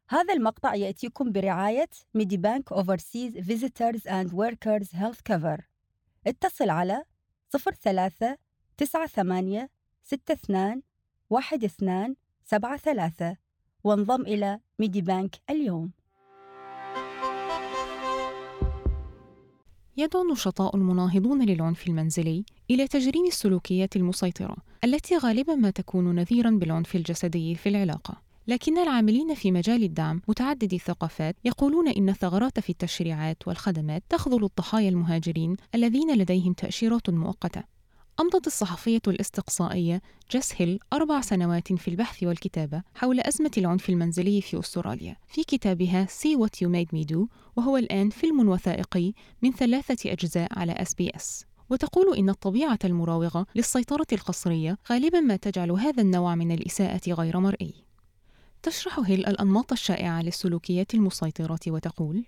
هذا المقطع يأتيكم برعاية ميدي بانك Overseas Visitors and Workers Health Cover. اتصل على 03 98 62 12 73 وانضم إلى ميدي بانك اليوم. يدعو النشطاء المناهضون للعنف المنزلي إلى تجريم السلوكيات المسيطرة التي غالباً ما تكون نظيراً بالعنف الجسدي في العلاقة. لكن العاملين في مجال الدعم متعدد الثقافات يقولون إن الثغرات في التشريعات والخدمات تخذل الضحايا المهاجرين الذين لديهم تأشيرات مؤقتة. أمضت الصحفية الاستقصائية جيس هيل 4 سنوات في البحث والكتابة حول أزمة العنف المنزلي في أستراليا في كتابها See What You Made Me Do، وهو الآن فيلم وثائقي من 3 أجزاء على SBS. وتقول إن الطبيعة المراوغة للسيطرة القسرية غالباً ما تجعل هذا النوع من الإساءة غير مرئي. تشرح هيل الأنماط الشائعة للسلوكيات المسيطرة وتقول: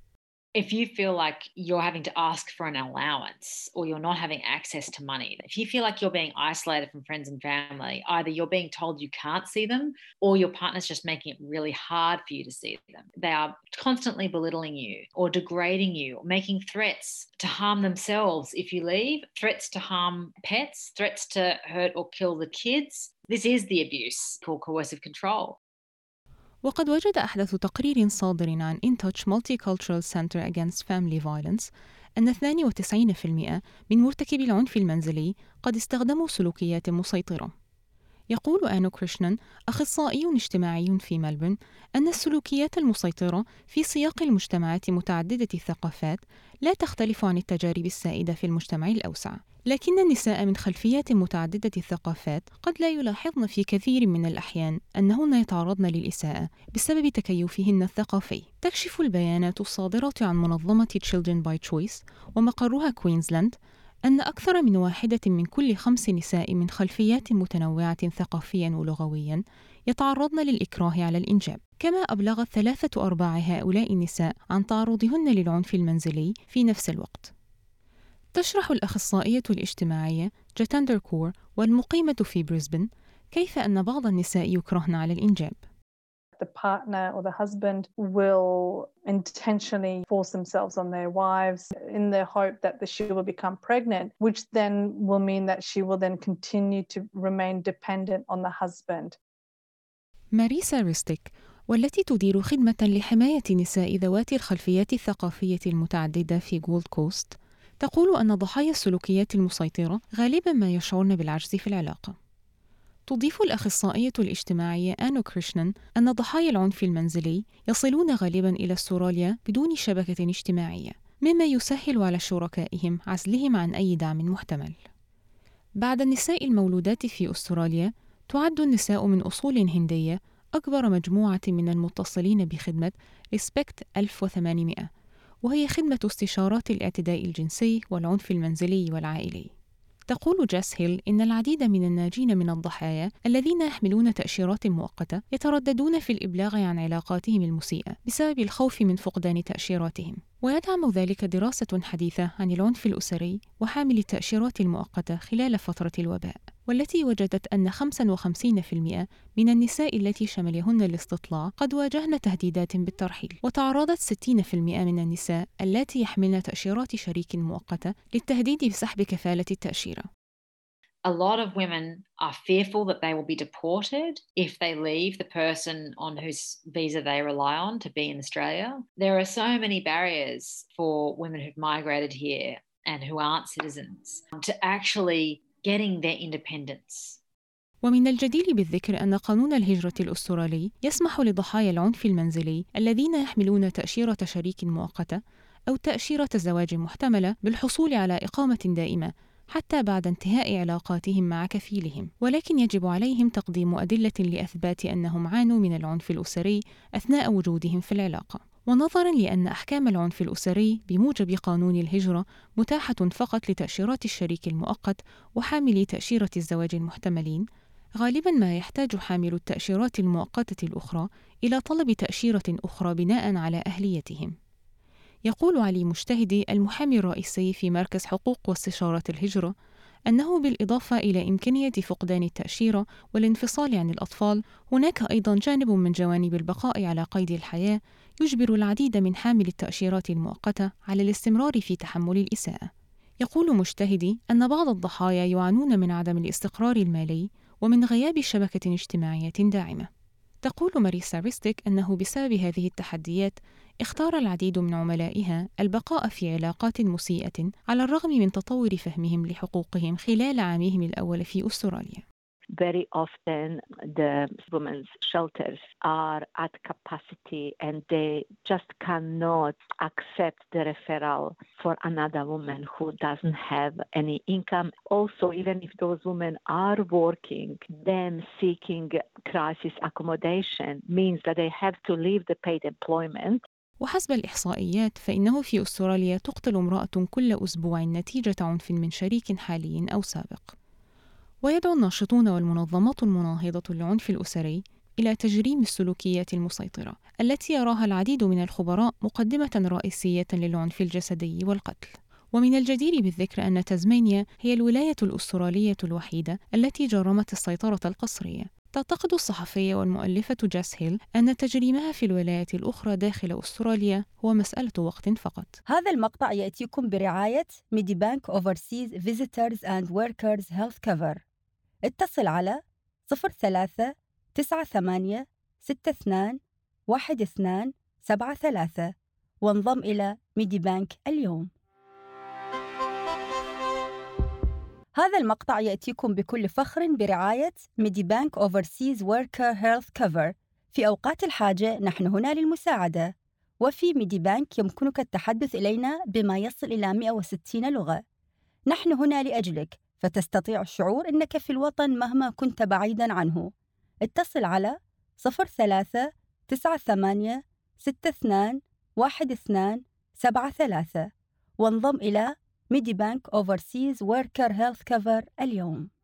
If you feel like you're having to ask for an allowance or you're not having access to money, if you feel like you're being isolated from friends and family, either you're being told you can't see them or your partner's just making it really hard for you to see them. They are constantly belittling you or degrading you, or making threats to harm themselves if you leave, threats to harm pets, threats to hurt or kill the kids. This is the abuse called coercive control. وقد وجد أحدث تقرير صادر عن InTouch Multicultural Center Against Family Violence أن 92% من مرتكبي العنف المنزلي قد استخدموا سلوكيات مسيطرة. يقول آنو كريشنان، أخصائي اجتماعي في ملبورن، أن السلوكيات المسيطرة في سياق المجتمعات متعددة الثقافات لا تختلف عن التجارب السائدة في المجتمع الأوسع، لكن النساء من خلفيات متعددة الثقافات قد لا يلاحظن في كثير من الأحيان أنهن يتعرضن للإساءة بسبب تكيفهن الثقافي. تكشف البيانات الصادرة عن منظمة Children by Choice ومقرها كوينزلاند أن أكثر من 1 من كل 5 نساء من خلفيات متنوعة ثقافياً ولغوياً يتعرضن للإكراه على الإنجاب. كما أبلغت 3/4 هؤلاء النساء عن تعرضهن للعنف المنزلي في نفس الوقت. تشرح الأخصائية الاجتماعية جاتاندر كور والمقيمة في بريسبن كيف أن بعض النساء يكرهن على الإنجاب. The partner or the husband will intentionally force themselves on their wives in the hope that she will become pregnant, which then will mean that she will then continue to remain dependent on the husband. ماريسا ريستيك، والتي تدير خدمة لحماية نساء ذوات الخلفيات الثقافية المتعددة في جولد كوست، تقول أن ضحايا السلوكيات المسيطرة غالباً ما يشعرن بالعجز في العلاقة. تضيف الأخصائية الاجتماعية آنو كريشنان أن ضحايا العنف المنزلي يصلون غالباً إلى أستراليا بدون شبكة اجتماعية، مما يسهل على شركائهم عزلهم عن أي دعم محتمل. بعد النساء المولودات في أستراليا، تعد النساء من أصول هندية أكبر مجموعة من المتصلين بخدمة ريسبكت 1800، وهي خدمة استشارات الاعتداء الجنسي والعنف المنزلي والعائلي. تقول جيس هيل إن العديد من الناجين من الضحايا الذين يحملون تأشيرات مؤقتة يترددون في الإبلاغ عن علاقاتهم المسيئة بسبب الخوف من فقدان تأشيراتهم. ويدعم ذلك دراسة حديثة عن العنف الأسري وحامل التأشيرات المؤقتة خلال فترة الوباء، والتي وجدت أن 55% من النساء التي شملهن الاستطلاع قد واجهن تهديدات بالترحيل، وتعرضت 60% من النساء اللاتي يحملن تأشيرات شريك مؤقتة للتهديد بسحب كفالة التأشيرة. A lot of women are fearful that they will be deported if they leave the person on whose visa they rely on to be in Australia. There are so many barriers for women who've migrated here and who aren't citizens to actually getting their independence. ومن الجدير بالذكر أن قانون الهجرة الأسترالي يسمح لضحايا العنف المنزلي الذين يحملون تأشيرة شريك مؤقتة أو تأشيرة زواج محتملة بالحصول على إقامة دائمة حتى بعد انتهاء علاقاتهم مع كفيلهم، ولكن يجب عليهم تقديم أدلة لإثبات أنهم عانوا من العنف الأسري أثناء وجودهم في العلاقة. ونظراً لأن أحكام العنف الأسري بموجب قانون الهجرة متاحة فقط لتأشيرات الشريك المؤقت وحاملي تأشيرة الزواج المحتملين، غالباً ما يحتاج حامل التأشيرات المؤقتة الأخرى إلى طلب تأشيرة أخرى بناءً على أهليتهم. يقول علي مجتهدي، المحامي الرئيسي في مركز حقوق واستشارة الهجرة، أنه بالإضافة إلى إمكانية فقدان التأشيرة والانفصال عن الأطفال، هناك أيضاً جانب من جوانب البقاء على قيد الحياة يجبر العديد من حامل التأشيرات المؤقتة على الاستمرار في تحمل الإساءة. يقول مجتهدي أن بعض الضحايا يعانون من عدم الاستقرار المالي ومن غياب شبكة اجتماعية داعمة. تقول ماريسا ريستيك أنه بسبب هذه التحديات اختار العديد من عملائها البقاء في علاقات مسيئة على الرغم من تطور فهمهم لحقوقهم خلال عامهم الأول في أستراليا. Very often the women's shelters are at capacity and they just cannot accept the referral for another woman who doesn't have any income. Also, even if those women are working, them seeking crisis accommodation means that they have to leave the paid employment. وحسب الإحصائيات فإنه في أستراليا تقتل امرأة كل أسبوع نتيجة عنف من شريك حالي أو سابق. ويدعو الناشطون والمنظمات المناهضة للعنف الأسري إلى تجريم السلوكيات المسيطرة التي يراها العديد من الخبراء مقدمة رئيسية للعنف الجسدي والقتل. ومن الجدير بالذكر أن تازمانيا هي الولاية الأسترالية الوحيدة التي جرمت السيطرة القسرية. تعتقد الصحفية والمؤلفة جاس هيل أن تجريمها في الولايات الأخرى داخل أستراليا هو مسألة وقت فقط. هذا المقطع يأتيكم برعاية ميديبانك Overseas Visitors and Workers Health Cover. اتصل على 03 98 62 12 73 وانضم إلى ميديبانك اليوم. هذا المقطع يأتيكم بكل فخر برعاية ميديبانك Overseas Worker Health Cover. في أوقات الحاجة نحن هنا للمساعدة، وفي ميديبانك يمكنك التحدث إلينا بما يصل إلى 160 لغة. نحن هنا لأجلك، فتستطيع الشعور أنك في الوطن مهما كنت بعيداً عنه. اتصل على 03 98 62 12 73 وانضم إلى ميديبانك Overseas Worker Health Cover اليوم.